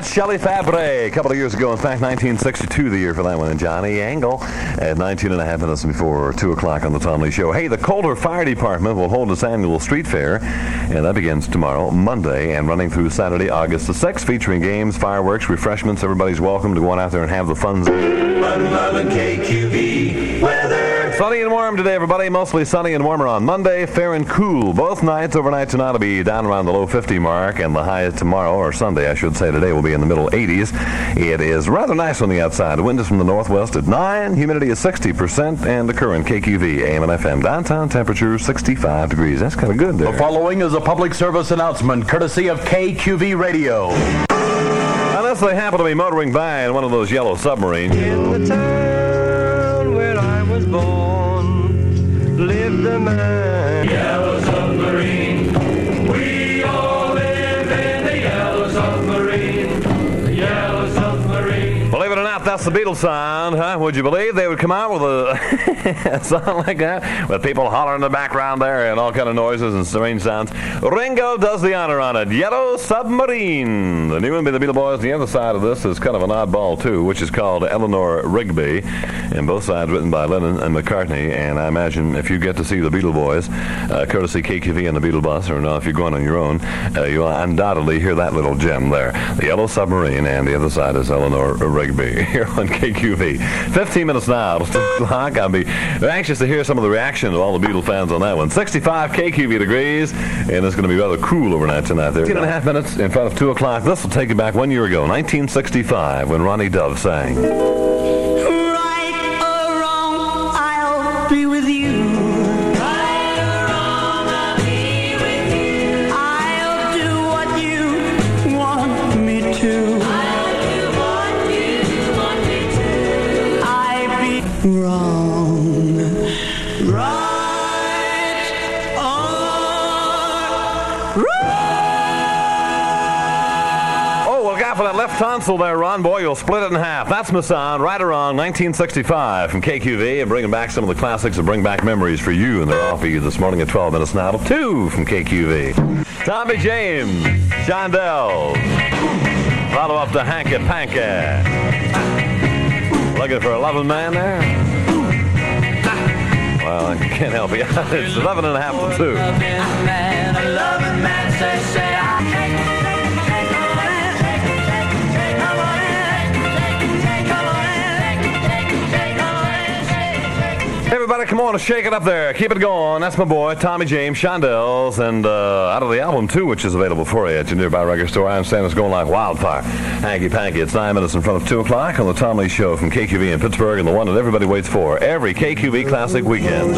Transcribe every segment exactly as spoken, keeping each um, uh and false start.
That's Shelley Fabre. A couple of years ago, in fact, nineteen sixty-two, the year for that one. And Johnny Angle at nineteen and a half minutes before two o'clock on the Tom Lee Show. Hey, the Calder Fire Department will hold its annual street fair, and that begins tomorrow, Monday, and running through Saturday, August the sixth, featuring games, fireworks, refreshments. Everybody's welcome to go on out there and have the fun. Fun loving K Q V weather. Sunny and warm today, everybody. Mostly sunny and warmer on Monday. Fair and cool. Both nights. Overnight tonight will be down around the low fifty mark, and the high tomorrow, or Sunday, I should say today, will be in the middle eighties. It is rather nice on the outside. The wind is from the northwest at nine. Humidity is sixty percent, and the current K Q V A M and F M. Downtown temperature sixty-five degrees. That's kind of good there. The following is a public service announcement courtesy of K Q V Radio. Unless they happen to be motoring by in one of those yellow submarines. In the town where I was born lived a man. Yellow submarine. We all live in the yellow submarine. The yellow submarine. Believe it or not, that's the Beatles sound, huh? Would you believe they would come out with a song like that? With people hollering in the background there and all kind of noises and strange sounds. Ringo does the honor on it. Yellow Submarine. The new one by the Beatles Boys. The other side of this is kind of an oddball, too, which is called Eleanor Rigby. And both sides written by Lennon and McCartney. And I imagine if you get to see the Beatles Boys, uh, courtesy K Q V and the Beatle Bus, or no, if you're going on your own, uh, you'll undoubtedly hear that little gem there. The Yellow Submarine, and the other side is Eleanor Rigby here on K Q V. fifteen minutes now. I'll be anxious to hear some of the reaction of all the Beatle fans on that one. sixty-five K Q V degrees, and it's going to be rather cool overnight tonight there. fifteen and a half minutes in front of two o'clock. This will take you back one year ago, nineteen sixty-five, when Ronnie Dove sang. Right or wrong, I'll be with you. Right or wrong, I'll be with you. I'll do what you want me to. I'll do what you want me to. I be wrong, right or wrong. Oh, well, guy for that left tonsil there, Ron. Boy, you'll split it in half. That's my sound, right or wrong, nineteen sixty-five from K Q V, and bringing back some of the classics that bring back memories for you. And they're off for you this morning at twelve minutes now to two from K Q V. Tommy James, Shondells. Follow up to Hanky Panky. Looking for a loving man there? Well, I can't help you. It's eleven and a half to two. Man, a loving man, say, say, I Everybody, come on and shake it up there. Keep it going. That's my boy, Tommy James, Shondells, and uh, out of the album, too, which is available for you at your nearby record store. I understand it's going like wildfire. Hanky Panky. It's nine minutes in front of two o'clock on the Tom Lee Show from K Q V in Pittsburgh, and the one that everybody waits for every K Q V Classic weekend.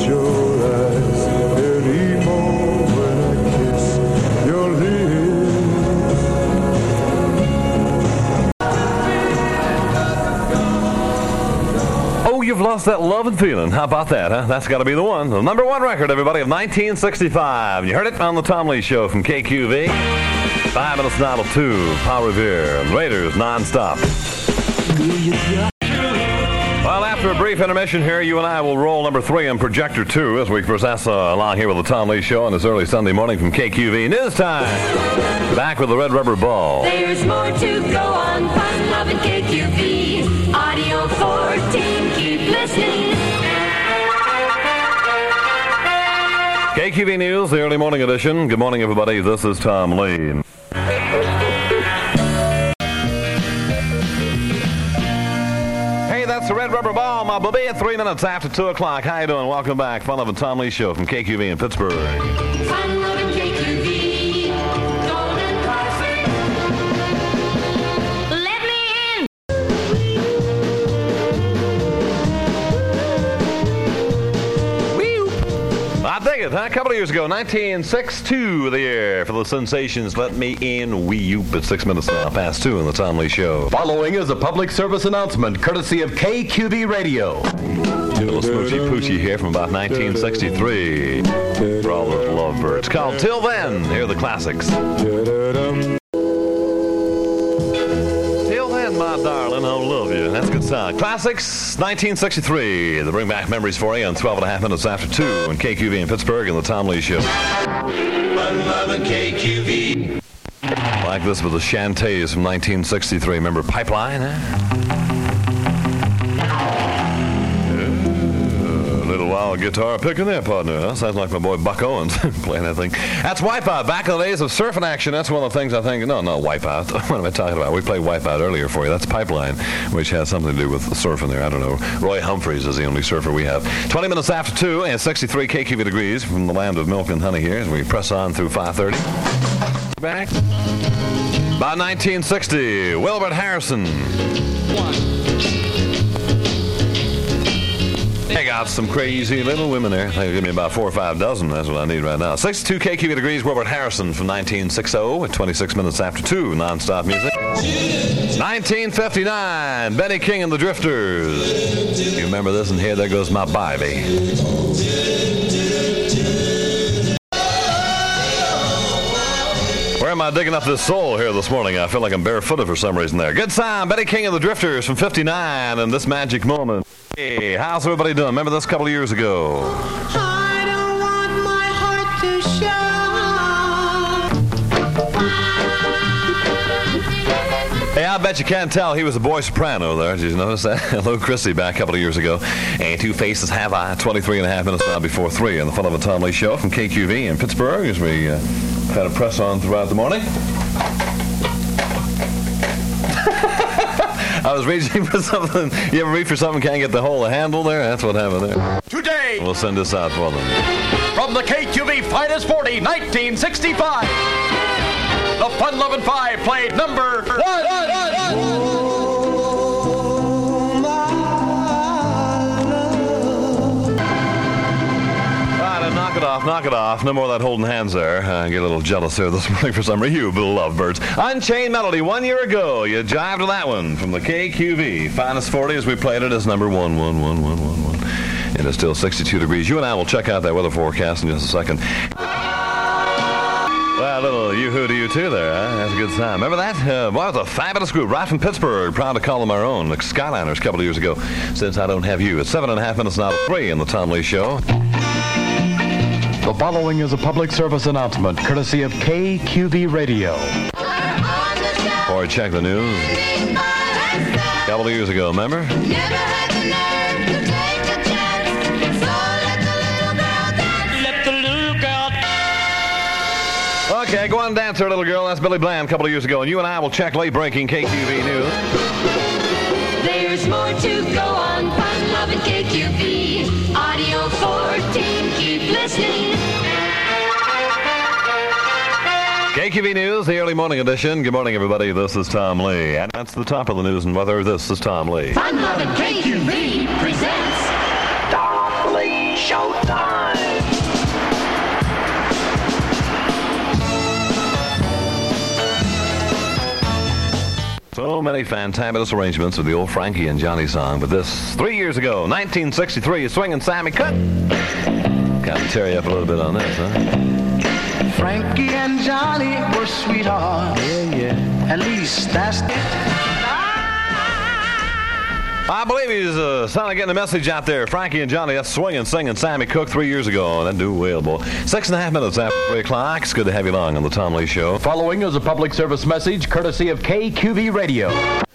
You've lost that love and feeling. How about that, huh? That's got to be the one. The number one record, everybody, of nineteen sixty-five. You heard it on the Tom Lee Show from K Q V. Five minutes now to two. Paul Revere and Raiders nonstop. Well, after a brief intermission here, you and I will roll number three on Projector two as we process uh, along here with the Tom Lee Show on this early Sunday morning from K Q V. News time. Back with the Red Rubber Ball. There's more to go on. Fun loving K Q V. Audio fourteen. Keep listening. K Q V News, the early morning edition. Good morning, everybody. This is Tom Lee. Hey, that's the Red Rubber Ball, my baby, at three minutes after two o'clock. How you doing? Welcome back. Fun loving Tom Lee Show from K Q V in Pittsburgh. Fun loving K Q V. Golden Classic. Let me in. I dig it, huh? A couple of years ago, nineteen sixty-two, the year for the Sensations. Let me in. Wee Yoop at six minutes now past two on the Tom Lee Show. Following is a public service announcement courtesy of K Q V Radio. A little smoochy poochie here from about nineteen sixty-three for all those lovebirds. Called Till Then. Here are the classics. Till then, my darling, I'll love you. That's a good song. Classics, nineteen sixty-three. They bring back memories for you on twelve and a half minutes after two on K Q V in Pittsburgh and the Tom Lee Show. Fun loving K Q V. Like this with the Shantays from nineteen sixty-three. Remember Pipeline, eh? Wild guitar picking there, partner. Huh? Sounds like my boy Buck Owens playing that thing. That's Wipeout. Back in the days of surfing action, that's one of the things I think. No, no, Wipeout. What am I talking about? We played Wipeout earlier for you. That's Pipeline, which has something to do with surfing there. I don't know. Roy Humphreys is the only surfer we have. twenty minutes after two and sixty-three K Q V degrees from the land of milk and honey here as we press on through five thirty. Back. By nineteen sixty, Wilbert Harrison. One. I got some crazy little women there. They give me about four or five dozen. That's what I need right now. sixty-two K Q V degrees, Wilbert Harrison from nineteen sixty at twenty-six minutes after two, non-stop music. nineteen fifty-nine, Benny King and the Drifters. You remember this? And here, there goes my baby. Where am I digging up this soul here this morning? I feel like I'm barefooted for some reason there. Good time, Benny King and the Drifters from fifty-nine and this magic moment. Hey, how's everybody doing? Remember this a couple of years ago? I don't want my heart to show. Hey, I bet you can't tell he was a boy soprano there. Did you notice that? Hello, Chrissy, back a couple of years ago. And Two Faces Have I, twenty-three and a half minutes now before three. And the Fun of a Tom Lee Show from K Q V in Pittsburgh as we uh, kind of press on throughout the morning. I was reaching for something. You ever reach for something, can't get the whole handle there? That's what happened there. Today, We'll send this out for them. from the K Q V Finest forty, nineteen sixty-five, the Fun Lovin' Five played number one. one, one, one. Knock it off, knock it off. No more of that holding hands there. I get a little jealous here this morning for some reason. You lovebirds. Unchained Melody, one year ago. You jived to that one from the K Q V. Finest forty as we played it as number one, one, one, one, one, one. And it's still sixty-two degrees. You and I will check out that weather forecast in just a second. Well, a little yoo-hoo to you too there, huh? That's a good time. Remember that? Uh, well, it was a fabulous group right from Pittsburgh. Proud to call them our own. The Skyliners a couple of years ago. Since I Don't Have You. It's seven and a half minutes now to three in the Tom Lee Show. The following is a public service announcement courtesy of K Q V Radio. Before I check the news, a couple of years ago, remember? Never had the nerve to take a chance, so let the little girl dance. Let the little girl dance. Okay, go on and dance there, little girl. That's Billy Bland a couple of years ago. And you and I will check late-breaking K Q V news. There's more to go on Fun Lovin' K Q V. Audio fourteen, keep listening. K Q V News, the early morning edition. Good morning, everybody. This is Tom Lee. And that's the top of the news and weather. This is Tom Lee. Fun Lovin' K Q V presents Tom Lee Showtime. So many fantabulous arrangements of the old Frankie and Johnny song. But this, three years ago, nineteen sixty-three, Swingin' Sammy Cook. Kind of tear you up a little bit on this, huh? Frankie and Johnny were sweethearts. Yeah, yeah. At least that's I believe he's uh, sounding getting a message out there. Frankie and Johnny, that's swinging, singing Sammy Cook three years ago. That do well, boy. Six and a half minutes after three o'clock. It's good to have you along on the Tom Lee Show. Following is a public service message courtesy of K Q V Radio.